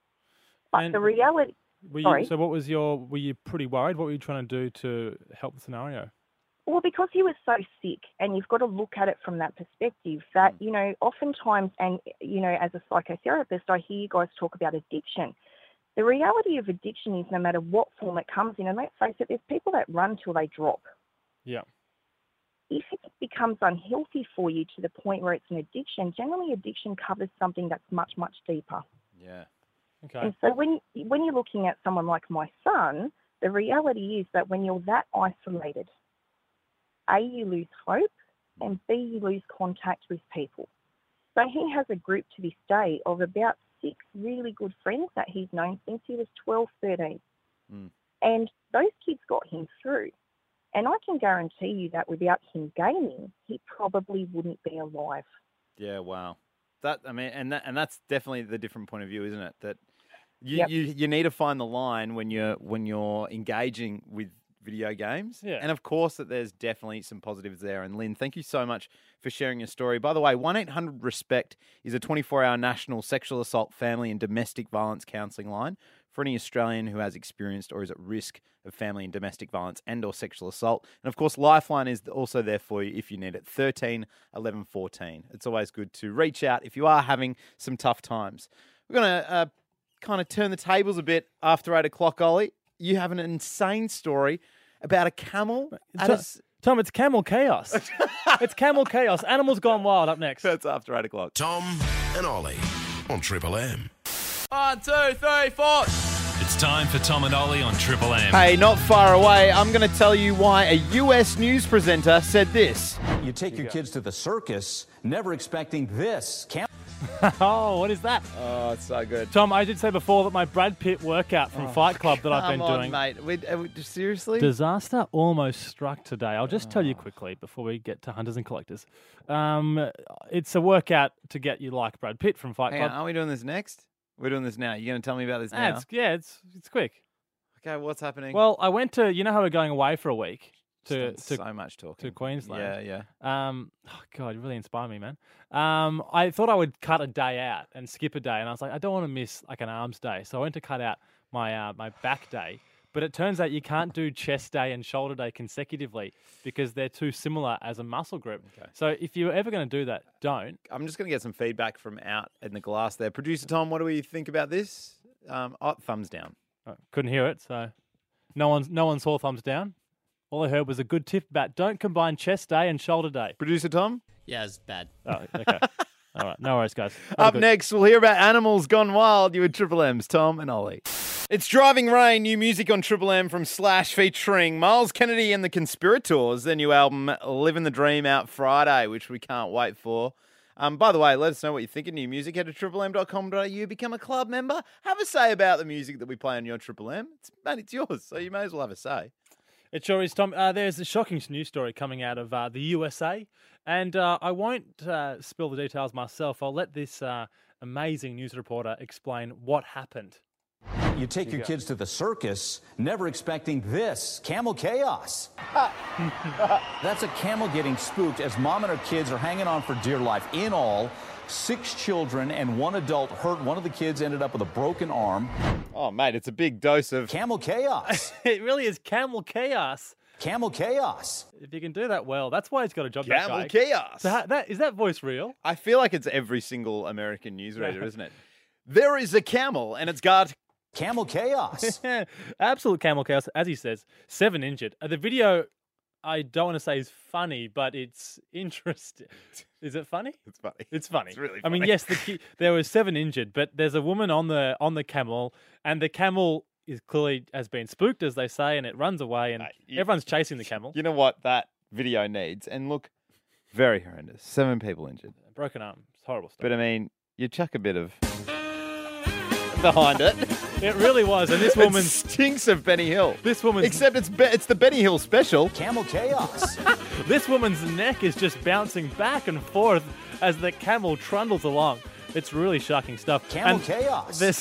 But the reality... So were you pretty worried? What were you trying to do to help the scenario? Well, because he was so sick, and you've got to look at it from that perspective, that, oftentimes, and, as a psychotherapist, I hear you guys talk about addiction. The reality of addiction is no matter what form it comes in, and let's face it, there's people that run till they drop. Yeah. If it becomes unhealthy for you to the point where it's an addiction, generally addiction covers something that's much, much deeper. Yeah. Okay. And so when you're looking at someone like my son, the reality is that when you're that isolated, A, you lose hope, and B, you lose contact with people. So he has a group to this day of about 6 really good friends that he's known since he was 12, 13. And those kids got him through. And I can guarantee you that without him gaming, he probably wouldn't be alive. Yeah, wow. That's definitely the different point of view, isn't it? That you need to find the line when you're engaging with video games. Yeah. And of course that there's definitely some positives there. And Lynn, thank you so much for sharing your story. By the way, 1-800-RESPECT is a 24-hour national sexual assault, family and domestic violence counselling line for any Australian who has experienced or is at risk of family and domestic violence and or sexual assault. And of course, Lifeline is also there for you if you need it. 13 11 14. It's always good to reach out if you are having some tough times. We're going to kind of turn the tables a bit after 8 o'clock, Ollie. You have an insane story about a camel. Tom, it's camel chaos. It's camel chaos. Animals Gone Wild up next. That's after 8 o'clock. Tom and Ollie on Triple M. 1, 2, 3, 4. It's time for Tom and Ollie on Triple M. Hey, not far away, I'm going to tell you why a US news presenter said this. You take your kids to the circus, never expecting this. Oh, what is that? Oh, it's so good. Tom, I did say before that my Brad Pitt workout from Fight Club that I've been doing. Mate. Seriously? Disaster almost struck today. I'll just tell you quickly before we get to Hunters and Collectors. It's a workout to get you like Brad Pitt from Fight Hang Club. on, are we doing this next? We're doing this now. You're going to tell me about this now? It's quick. Okay, what's happening? Well, I went to, how we're going away for a week. So much talking. To Queensland. Yeah. Oh God, you really inspire me, man. I thought I would cut a day out and skip a day, and I was like, I don't want to miss like an arms day, so I went to cut out my my back day. But it turns out you can't do chest day and shoulder day consecutively because they're too similar as a muscle group. Okay. So if you're ever going to do that, don't. I'm just going to get some feedback from out in the glass there. Producer Tom, what do we think about this? Thumbs down. Couldn't hear it, so no one saw thumbs down. All I heard was a good tip about don't combine chest day and shoulder day. Producer Tom? Yeah, it's bad. Oh, okay. All right. No worries, guys. Up next, we'll hear about Animals Gone Wild. You with Triple M's Tom and Ollie. It's Driving Rain, new music on Triple M from Slash featuring Miles Kennedy and the Conspirators. Their new album, Living the Dream, out Friday, which we can't wait for. By the way, let us know what you think of new music. Head to triplem.com.au, become a club member. Have a say about the music that we play on your Triple M. It's yours, so you may as well have a say. It sure is, Tom. There's a shocking news story coming out of the USA, and I won't spill the details myself. I'll let this amazing news reporter explain what happened. You take your kids to the circus, never expecting this, camel chaos. That's a camel getting spooked as mom and her kids are hanging on for dear life. In all, 6 children and 1 adult hurt. One of the kids ended up with a broken arm. Oh, mate, it's a big dose of camel chaos. It really is camel chaos. Camel chaos. If you can do that well, that's why he's got a job. Camel that guy. chaos. So is that voice real? I feel like it's every single American newsreader, isn't it? There is a camel, and it's got camel chaos. Absolute camel chaos, as he says. 7 injured. The video, I don't want to say is funny, but it's interesting. Is it funny? It's funny. It's funny. It's really I mean, funny. yes, there were 7 injured, but there's a woman on the camel, and the camel is clearly has been spooked, as they say, and it runs away, and everyone's chasing the camel. You know what that video needs? And look, very horrendous. 7 people injured. Broken arm. It's horrible stuff. But I mean, you chuck a bit of behind it. It really was, and this woman stinks of Benny Hill. This woman, except it's the Benny Hill special. Camel chaos. This woman's neck is just bouncing back and forth as the camel trundles along. It's really shocking stuff. Camel chaos. There's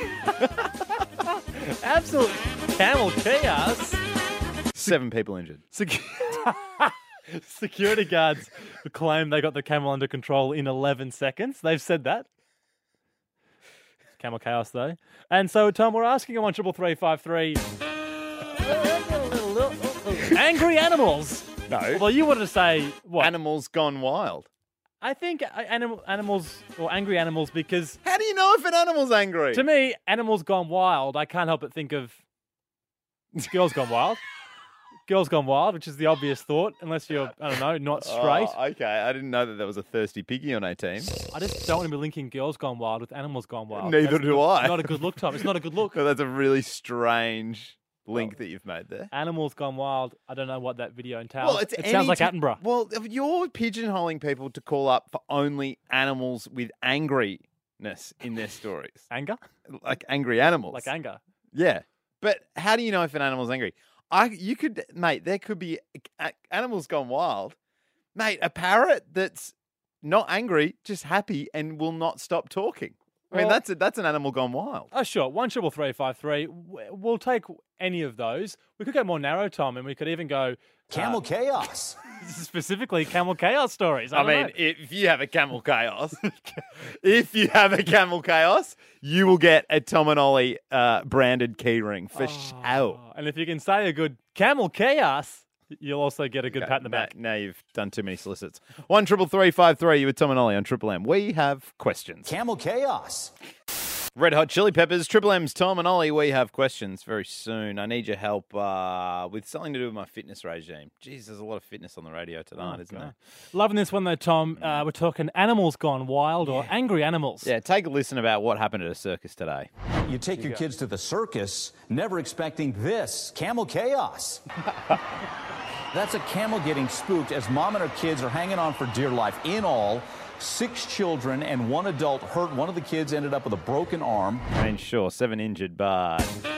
absolute camel chaos. 7 people injured. Security guards claim they got the camel under control in 11 seconds. They've said that. Camel chaos, though. And so, Tom, we're asking him on 33353. Angry animals. No. Well, you wanted to say what? Animals gone wild. I think animals or angry animals because... How do you know if an animal's angry? To me, animals gone wild, I can't help but think of Girls Gone Wild. Girls Gone Wild, which is the obvious thought, unless you're, I don't know, not straight. Oh, okay, I didn't know that there was a thirsty piggy on our team. I just don't want to be linking Girls Gone Wild with Animals Gone Wild. Neither do I. Not a good look, Tom. It's not a good look. No, that's a really strange link that you've made there. Animals Gone Wild. I don't know what that video entails. Well, it sounds like Attenborough. Well, you're pigeonholing people to call up for only animals with angriness in their stories. Anger? Like angry animals. Like anger. Yeah. But how do you know if an animal's angry? There could be animals gone wild. Mate, a parrot that's not angry, just happy and will not stop talking. I mean, that's an animal gone wild. Oh, sure. 133353. We'll take any of those. We could go more narrow, Tom, and we could even go... Camel chaos. Specifically, camel chaos stories. I mean, if you have a camel chaos, you will get a Tom and Ollie branded keyring for sure. And if you can say a good camel chaos, you'll also get a good pat in the back. Now you've done too many solicits. 133353, you with Tom and Ollie on Triple M. We have questions. Camel chaos. Red Hot Chili Peppers, Triple M's Tom and Ollie, we have questions very soon. I need your help with something to do with my fitness regime. Jeez, there's a lot of fitness on the radio tonight, isn't there? Loving this one, though, Tom. We're talking animals gone wild or angry animals. Yeah, take a listen about what happened at a circus today. You take your kids to the circus, never expecting this, camel chaos. That's a camel getting spooked as mom and her kids are hanging on for dear life. In all, 6 children and 1 adult hurt. One of the kids ended up with a broken arm. I mean, sure, 7 injured, but...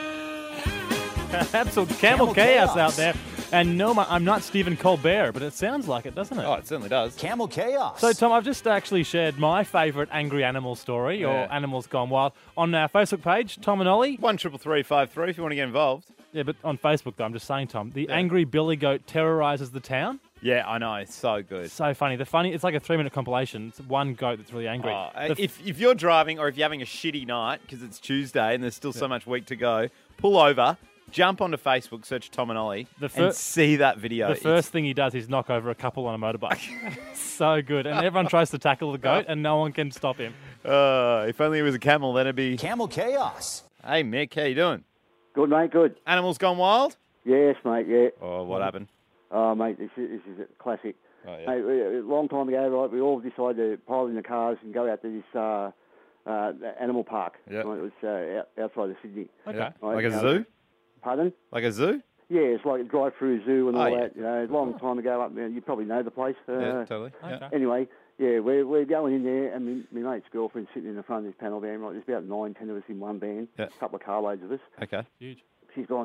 Absolute camel chaos out there. And no, I'm not Stephen Colbert, but it sounds like it, doesn't it? Oh, it certainly does. Camel chaos. So, Tom, I've just actually shared my favourite angry animal story, or Animals Gone Wild, on our Facebook page, Tom and Ollie. 133353 if you want to get involved. Yeah, but on Facebook, though, I'm just saying, Tom, the angry billy goat terrorises the town. Yeah, I know. It's so good. So funny. It's like a 3-minute compilation. It's one goat that's really angry. If you're driving or if you're having a shitty night because it's Tuesday and there's still so much week to go, pull over, jump onto Facebook, search Tom and Ollie, and see that video. The first thing he does is knock over a couple on a motorbike. So good. And everyone tries to tackle the goat and no one can stop him. If only it was a camel, then it'd be... Camel chaos. Hey, Mick, how you doing? Good, mate, good. Animals Gone Wild? Yes, mate, yeah. Oh, what happened? Oh, mate, this is a classic. Oh, yeah. Mate, a long time ago, right, we all decided to pile in the cars and go out to this animal park. Yeah. Right, it was outside of Sydney. Okay. Yeah. Right, Like a zoo? Pardon? Like a zoo? Yeah, it's like a drive-through zoo and all yeah. that. You know, a long time ago up there. You probably know the place. Yeah, totally. Yeah. Anyway, yeah, we're going in there, and my mate's girlfriend's sitting in the front of this panel van. Right, there's about 9, 10 of us in one van. Yeah. A couple of carloads of us. Okay. Huge. She's gone,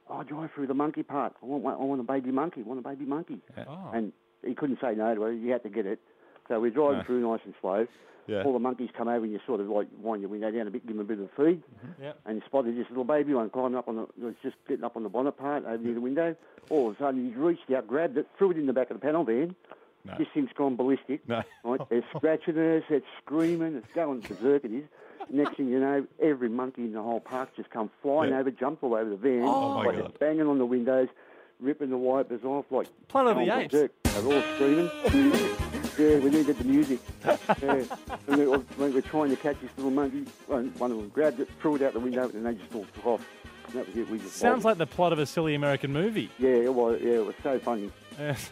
"Oh, drive through the monkey park. I want a baby monkey. Oh. And he couldn't say no to it. He had to get it. So we're driving through nice and slow. Yeah. All the monkeys come over and you sort of like wind your window down a bit, give them a bit of food. Yeah. And you spotted this little baby one climbing up it was just getting up on the bonnet part over near the window. All of a sudden he reached out, grabbed it, threw it in the back of the panel van. No. This thing's gone ballistic. No. Right? They're scratching us, it's screaming, it's going berserk it is. Next thing you know, every monkey in the whole park just come flying over, jumped all over the van. Oh, my like God. they're banging on the windows, ripping the wipers off like Planet of the going Apes. berserk. They're all screaming. Yeah, we needed the music. Yeah. And when we're trying to catch this little monkey, one of them grabbed it, threw it out the window, and they just all took off. And that was it. We just Sounds like the plot of a silly American movie. Yeah, it was. Yeah, it was so funny. Yes.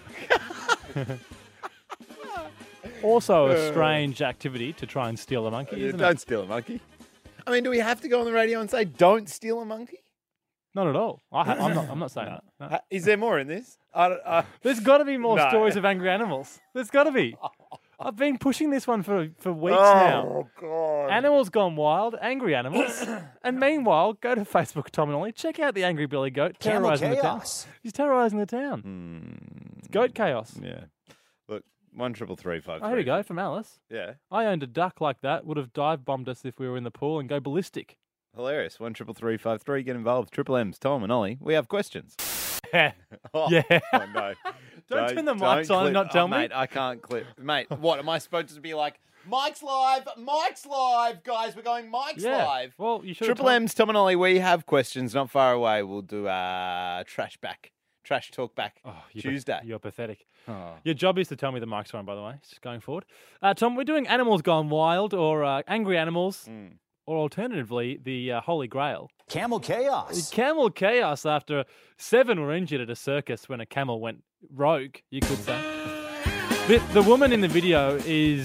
Also a strange activity to try and steal a monkey, isn't Don't it? steal a monkey. I mean, do we have to go on the radio and say, don't steal a monkey? Not at all. I'm not saying that. No. Is there more in this? There's got to be more No. stories of angry animals. There's got to be. I've been pushing this one for weeks now. Oh, God. Animals gone wild, angry animals. And meanwhile, go to Facebook, Tom and Ollie. Check out the angry Billy Goat Camel terrorising the town. chaos. He's terrorising the town. It's goat chaos. Yeah. Look, 133353. Oh, here we go from Alice. Yeah. I owned a duck like that. Would have dive bombed us if we were in the pool and go ballistic. Hilarious. 133353. Get involved. Triple M's, Tom and Ollie. We have questions. Oh, Yeah. oh, no. Don't turn the mics on and not tell me. Mate, I can't clip. Mate, what, am I supposed to be like, Mike's live, guys, we're going Mike's Yeah. live. Well, you should. Triple M's, Tom and Ollie, we have questions not far away. We'll do trash talk back Tuesday. You're pathetic. Oh. Your job is to tell me the mic's on, by the way. Just going forward. Tom, we're doing animals gone wild or angry animals. Or alternatively, the Holy Grail. Camel chaos. Camel chaos after 7 were injured at a circus when a camel went rogue, you could say. The woman in the video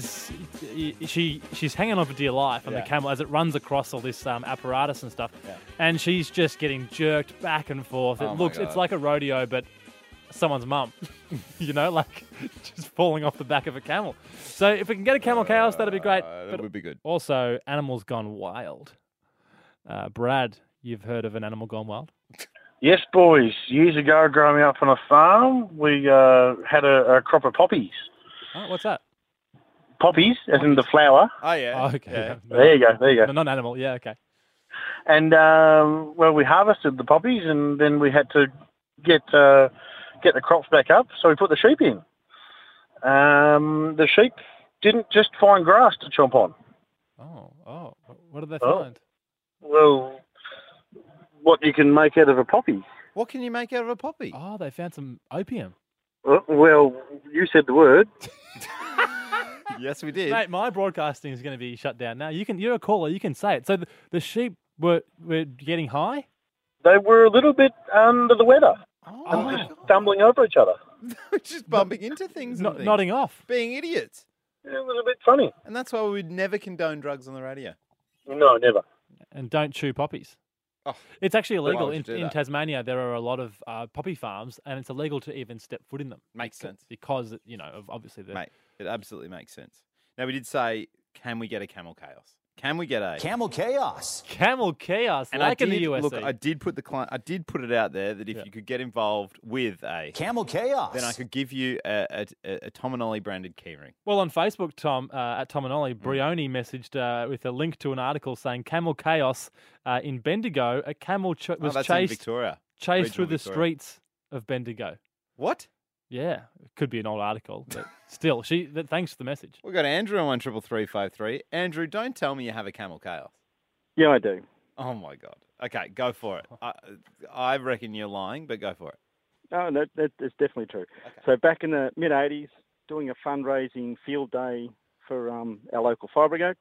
she's hanging on for dear life on the camel as it runs across all this apparatus and stuff. Yeah. And she's just getting jerked back and forth. Oh my It's God. like a rodeo, but someone's mum. You know, like just falling off the back of a camel. So if we can get a camel chaos, that'd be great. That would be good. Also, animals gone wild. Brad, you've heard of an animal gone wild? Yes, boys. Years ago, growing up on a farm, we had a crop of poppies. Oh, what's that? Poppies, as in the flower. Oh, yeah. Oh, okay. Yeah. There you go. But not animal. Yeah, okay. And, well, we harvested the poppies, and then we had to get the crops back up, so we put the sheep in. The sheep didn't just find grass to chomp on. Oh. What did they Oh. find? Well, what you can make out of a poppy. What can you make out of a poppy? Oh, they found some opium. Well, you said the word. Yes, we did. Mate, my broadcasting is going to be shut down now. You're a caller. You can say it. So the sheep were getting high? They were a little bit under the weather Oh. and just stumbling over each other. Just bumping into things and things. Nodding off. Being idiots. It was a bit funny. And that's why we would never condone drugs on the radio. No, never. And don't chew poppies. Oh, It's actually why illegal. would you In, do in that? Tasmania, there are a lot of poppy farms, and it's illegal to even step foot in them. Makes sense. Because, you know, of obviously the... Mate, it absolutely makes sense. Now, we did say, can we get a camel chaos? Can we get a Camel chaos. Camel chaos, And like I in the did, USA. Look, I did put it out there that if you could get involved with a Camel chaos. then I could give you a Tom and Ollie branded keyring. Well, on Facebook, Tom, at Tom and Mm. Ollie, Brioni messaged with a link to an article saying camel chaos in Bendigo. A camel was that's in chased Victoria. chased through Regional the Victoria. streets of Bendigo. What? Yeah, it could be an old article, but still, thanks for the message. We've got Andrew on 133353. Andrew, don't tell me you have a camel chaos. Yeah, I do. Oh my God. Okay, go for it. I reckon you're lying, but go for it. No, that's definitely true. So back in the mid-'80s, doing a fundraising field day for our local fire brigade,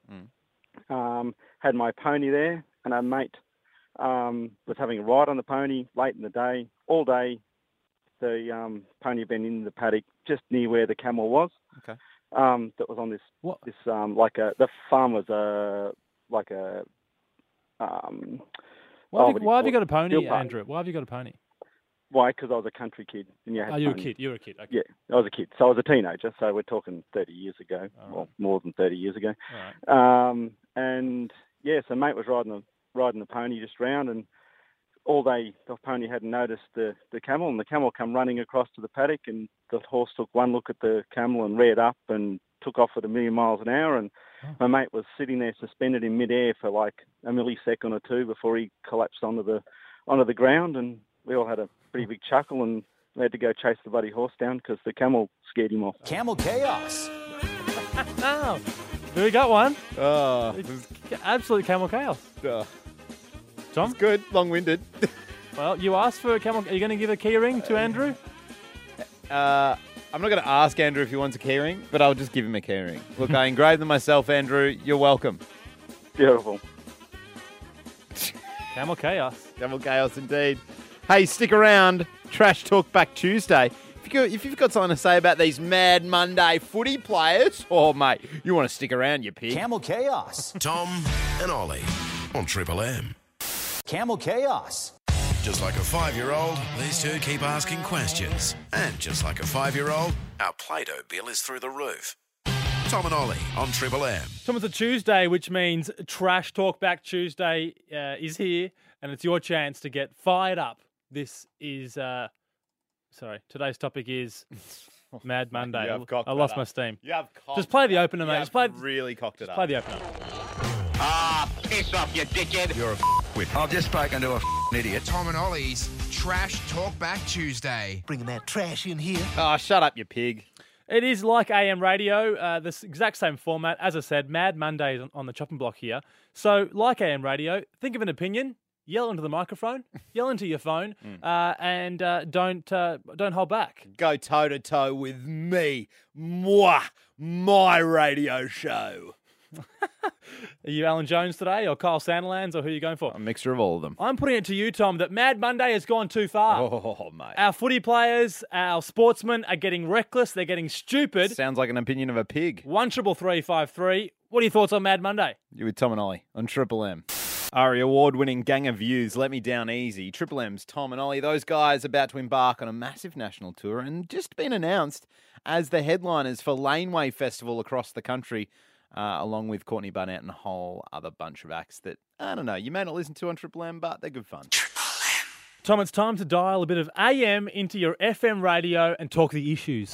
had my pony there, and our mate was having a ride on the pony late in the day, all day. The pony had been in the paddock just near where the camel was. Okay. That was on this the farm was like a Why have you got a pony, field party. Andrew? Why have you got a pony? Why? Because I was a country kid. And you had You were a ponies. kid. You were a kid. Okay. Yeah, I was a kid. So I was a teenager. So we're talking 30 years ago, or more than 30 years ago. All right. And yeah, so mate was riding the pony just round, and the pony hadn't noticed the camel, and the camel come running across to the paddock, and the horse took one look at the camel and reared up and took off at 1,000,000 miles an hour, and my mate was sitting there suspended in midair for like a millisecond or two before he collapsed onto the ground, and we all had a pretty big chuckle, and we had to go chase the bloody horse down because the camel scared him off. Camel chaos. Oh, we got one. Oh, Absolute camel chaos. Tom? It's good. Long-winded. Well, you asked for a camel. Are you going to give a key ring to Andrew? I'm not going to ask Andrew if he wants a keyring, but I'll just give him a keyring. Look, I engraved them myself, Andrew. You're welcome. Beautiful. Camel chaos. Camel chaos indeed. Hey, stick around. Trash Talk Back Tuesday. If you've got something to say about these Mad Monday footy players, oh, mate, you want to stick around, you pig. Camel chaos. Tom and Ollie on Triple M. Camel chaos. Just like a 5-year-old, these two keep asking questions. And just like a 5-year-old, our Play-Doh bill is through the roof. Tom and Ollie on Triple M. Tom, it's a Tuesday, which means Trash Talk Back Tuesday is here, and it's your chance to get fired up. This is, today's topic is Mad Monday. I lost my steam. You have cocked Just play the opener, mate. Just play, really cocked it up. play the opener. Piss off, you dickhead. You're a f***wit. I've just spoken to a idiot. Tom and Ollie's Trash Talk Back Tuesday. Bringing that trash in here. Oh, shut up, you pig. It is like AM radio, this exact same format. As I said, Mad Monday is on the chopping block here. So, like AM radio, think of an opinion, yell into the microphone, yell into your phone, and don't hold back. Go toe-to-toe with me. Moi. My radio show. Are you Alan Jones today, or Kyle Sandilands, or who are you going for? A mixture of all of them. I'm putting it to you, Tom, that Mad Monday has gone too far. Oh, mate. Our footy players, our sportsmen are getting reckless. They're getting stupid. Sounds like an opinion of a pig. 1-333-553. What are your thoughts on Mad Monday? You with Tom and Ollie on Triple M. Ari award-winning Gang of Views, Let Me Down Easy. Triple M's Tom and Ollie, those guys about to embark on a massive national tour and just been announced as the headliners for Laneway Festival across the country. Along with Courtney Barnett and a whole other bunch of acts that, I don't know, you may not listen to on Triple M, but they're good fun. Tom, it's time to dial a bit of AM into your FM radio and talk the issues.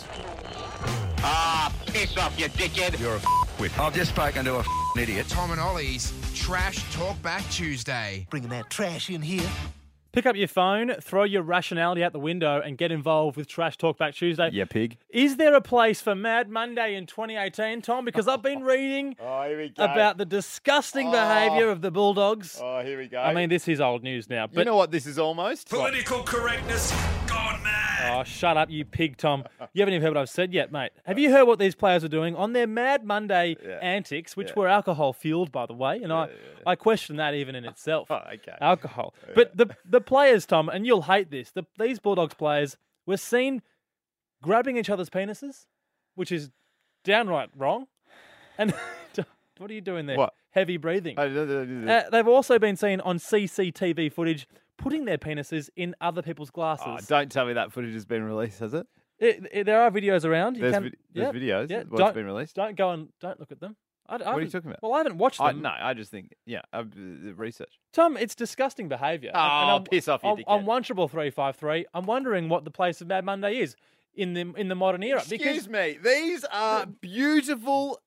Piss off, you dickhead. You're a f***wit. I've just spoken to a idiot. Tom and Ollie's Trash Talk Back Tuesday. Bringing that trash in here. Pick up your phone, throw your rationality out the window, and get involved with Trash Talk Back Tuesday. Yeah, pig. Is there a place for Mad Monday in 2018, Tom? Because I've been reading here we go. about the disgusting behaviour of the Bulldogs. Oh, here we go. I mean, this is old news now. But you know what this is almost? Political correctness gone mad. Oh, shut up, you pig, Tom. You haven't even heard what I've said yet, mate. Have you heard what these players are doing on their Mad Monday antics, which were alcohol-fueled, by the way? And I question that even in itself. Okay. Alcohol. But the players, Tom, and you'll hate this, these Bulldogs players were seen grabbing each other's penises, which is downright wrong. And what are you doing there? What? Heavy breathing. They've also been seen on CCTV footage putting their penises in other people's glasses. Oh, don't tell me that footage has been released, has it? There are videos around. There's videos. Yeah, What's been released? Don't look at them. What are you talking about? Well, I haven't watched them. No, I just think, the research. Tom, it's disgusting behaviour. Oh, piss off, you dickhead. On 1-333-553, I'm wondering what the place of Mad Monday is in the modern era. Excuse me, these are beautiful,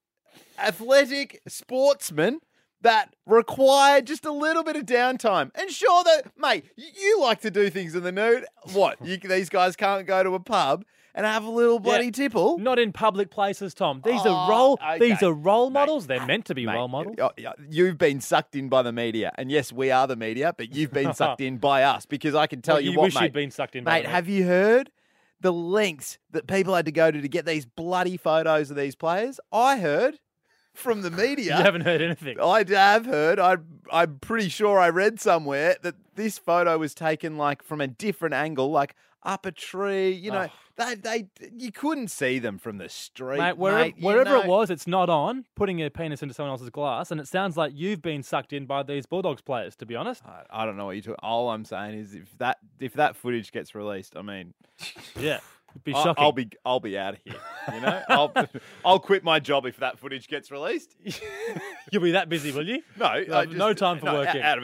athletic sportsmen that require just a little bit of downtime. And sure, mate, you like to do things in the nude. What? These guys can't go to a pub and have a little bloody tipple? Not in public places, Tom. These are role models. They're meant to be role models. You've been sucked in by the media. And yes, we are the media, but you've been sucked in by us because I can tell you what, wish mate. You'd been sucked in by mate, have you heard the lengths that people had to go to get these bloody photos of these players? I heard from the media. You haven't heard anything. I have heard. I'm pretty sure I read somewhere that this photo was taken like from a different angle, like up a tree. You know, you couldn't see them from the street, mate. Wherever it was, it's not on putting a penis into someone else's glass, and it sounds like you've been sucked in by these Bulldogs players. To be honest, I don't know what you're talking. All I'm saying is if that footage gets released, I mean, yeah. Be shocking. I'll be out of here. You know, I'll quit my job if that footage gets released. You'll be that busy, will you? No, no time for working. Out of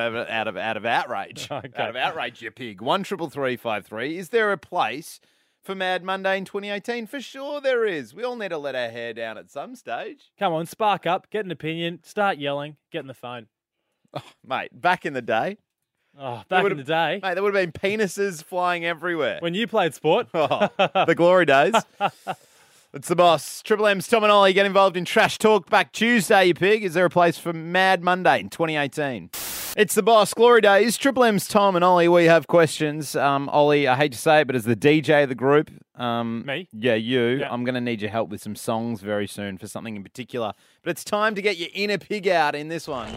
outrage. Okay. Out of outrage, you pig. 133353. Is there a place for Mad Monday in 2018? For sure there is. We all need to let our hair down at some stage. Come on, spark up, get an opinion, start yelling, get in the phone. Oh, mate, back in the day. Oh, back in the day. Mate, there would have been penises flying everywhere. When you played sport. Oh, the glory days. It's the boss. Triple M's Tom and Ollie get involved in Trash Talk Back Tuesday, you pig. Is there a place for Mad Monday in 2018? It's the boss. Glory days. Triple M's Tom and Ollie, we have questions. Ollie, I hate to say it, but as the DJ of the group. Me? Yeah, you. Yeah. I'm going to need your help with some songs very soon for something in particular. But it's time to get your inner pig out in this one.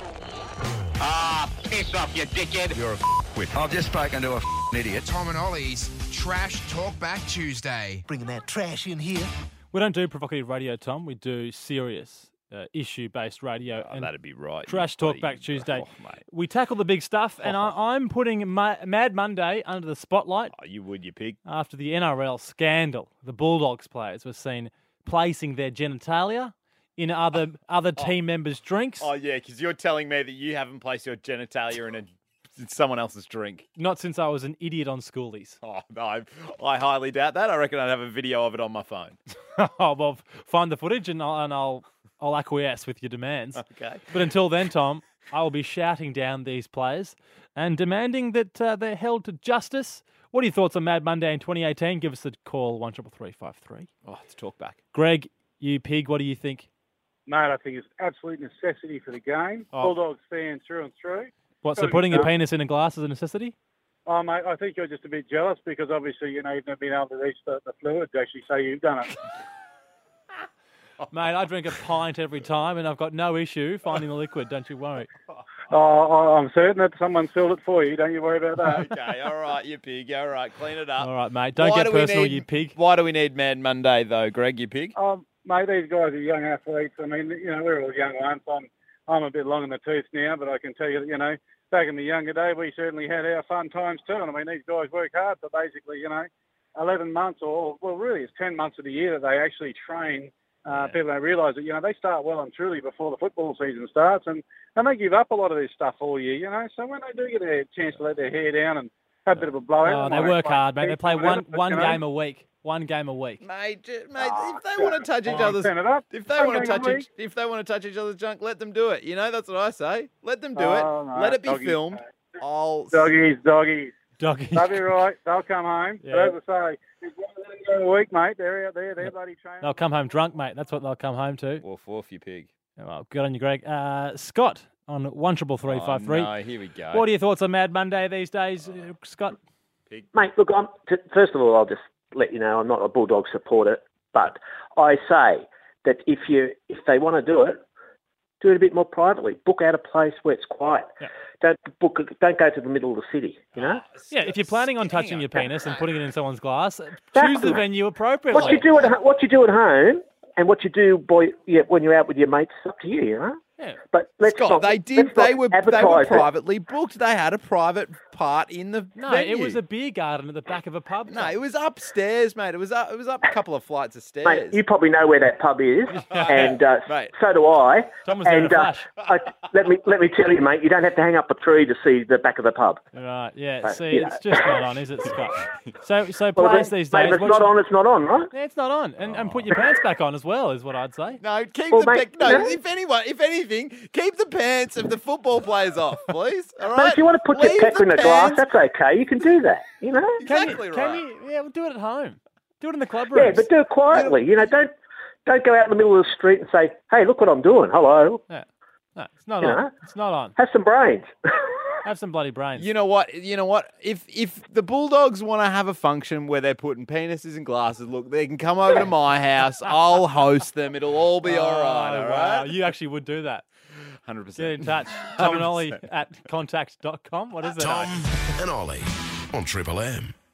Ah, piss off, you dickhead. You're a wit. I've just spoken to a idiot. Tom and Ollie's Trash Talk Back Tuesday. Bringing that trash in here. We don't do provocative radio, Tom. We do serious issue-based radio. Oh, that'd be right. Trash Talk Back Tuesday. Oh, mate. We tackle the big stuff, and I'm putting Mad Monday under the spotlight. Oh, you would, you pig. After the NRL scandal, the Bulldogs players were seen placing their genitalia in other team members' drinks. Oh, yeah, because you're telling me that you haven't placed your genitalia in someone else's drink. Not since I was an idiot on schoolies. Oh, no, I highly doubt that. I reckon I'd have a video of it on my phone. Oh, well, find the footage and I'll acquiesce with your demands. Okay. But until then, Tom, I will be shouting down these players and demanding that they're held to justice. What are your thoughts on Mad Monday in 2018? Give us a call, 133353. Oh, let's talk back. Greg, you pig, what do you think? Mate, I think it's absolute necessity for the game. Oh. Bulldogs fan through and through. What, so Gotta putting be a done. penis in a glass is a necessity? Oh, mate, I think you're just a bit jealous because obviously, you've never been able to reach the fluid to actually say you've done it. Mate, I drink a pint every time and I've got no issue finding the liquid, don't you worry. Oh, I'm certain that someone's filled it for you. Don't you worry about that. Okay, all right, you pig. All right, clean it up. All right, mate, don't get personal, you pig. Why do we need Mad Monday, though, Greg, you pig? Mate, these guys are young athletes. I mean, we're all young ones. I'm a bit long in the tooth now, but I can tell you that, back in the younger day, we certainly had our fun times too. And I mean, these guys work hard for basically, 11 months really it's 10 months of the year that they actually train. People don't realise that, they start well and truly before the football season starts and they give up a lot of this stuff all year, So when they do get a chance to let their hair down and have a bit of a blowout. Oh, they work hard, mate. They play one game a week. One game a week. Mate, if they want to touch each other's, if they want to touch each other's junk, let them do it. That's what I say. Let them do it. No, let it be doggies, filmed. Doggies. Doggies. They'll be right. They'll come home. Yeah. But as I say, it's one of them during the week, mate. They're out there. They're bloody training. They'll come home drunk, mate. That's what they'll come home to. Woof, you pig. Well, good on you, Greg. Scott on 133353. Oh, no, here we go. What are your thoughts on Mad Monday these days, Scott? Pig. Mate, look, first of all, I'll just let you know I'm not a Bulldog supporter, but I say that if they want to do it a bit more privately. Book out a place where it's quiet. Yeah. Don't go to the middle of the city. Yeah, if you're planning on touching your penis and putting it in someone's glass, choose the venue appropriately. What you do at home and what you do when you're out with your mates, it's up to you. Yeah. But Scott, they were privately booked. They had a private part in the venue. It was a beer garden at the back of a pub. No, it was upstairs, mate. It was up a couple of flights of stairs. Mate, you probably know where that pub is, and so do I. Tom was there in a flash. Let me tell you, mate, you don't have to hang up a tree to see the back of the pub. Right, yeah. Right, See, it's just not on, is it, Scott? So Well, players these days... Mate, if it's not on, it's not on, right? Yeah, it's not on. And put your pants back on as well, is what I'd say. No, keep Well, mate, if anything, keep the pants of the football players off, please. All right? Mate, if you want to put your pepper in a glass, that's okay. You can do that, Exactly right. We'll do it at home. Do it in the club rooms. Yeah, but do it quietly. Don't go out in the middle of the street and say, "Hey, look what I'm doing." Hello. Yeah. No, it's not on. It's not on. Have some brains. Have some bloody brains. You know what? If the Bulldogs want to have a function where they're putting penises in glasses, look, they can come over to my house. I'll host them. It'll all be all right. All right. Wow, you actually would do that. 100%. Get in touch. Tom and Ollie at contact.com. What is it? Tom and Ollie on Triple M.